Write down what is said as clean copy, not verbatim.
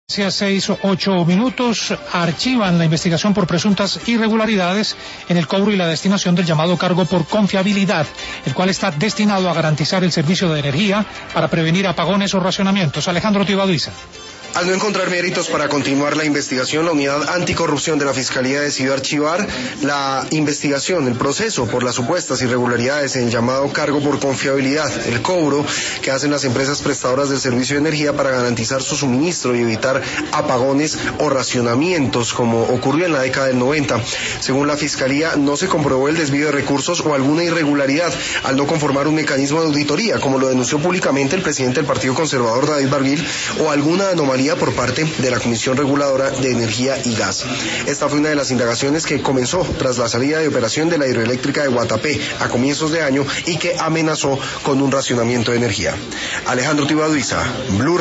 Hacia 6:08 archivan la investigación por presuntas irregularidades en el cobro y la destinación del llamado cargo por confiabilidad, el cual está destinado a garantizar el servicio de energía para prevenir apagones o racionamientos. Alejandro Tibaduiza. Al no encontrar méritos para continuar la investigación, la Unidad Anticorrupción de la Fiscalía decidió archivar la investigación, el proceso por las supuestas irregularidades en el llamado cargo por confiabilidad, el cobro que hacen las empresas prestadoras del servicio de energía para garantizar su suministro y evitar apagones o racionamientos, como ocurrió en la década del 90. Según la Fiscalía, no se comprobó el desvío de recursos o alguna irregularidad al no conformar un mecanismo de auditoría, como lo denunció públicamente el presidente del Partido Conservador, David Barguil, o alguna anomalía por parte de la Comisión Reguladora de Energía y Gas. Esta fue una de las indagaciones que comenzó tras la salida de operación de la hidroeléctrica de Guatapé a comienzos de año y que amenazó con un racionamiento de energía. Alejandro Tibaduiza, Blue.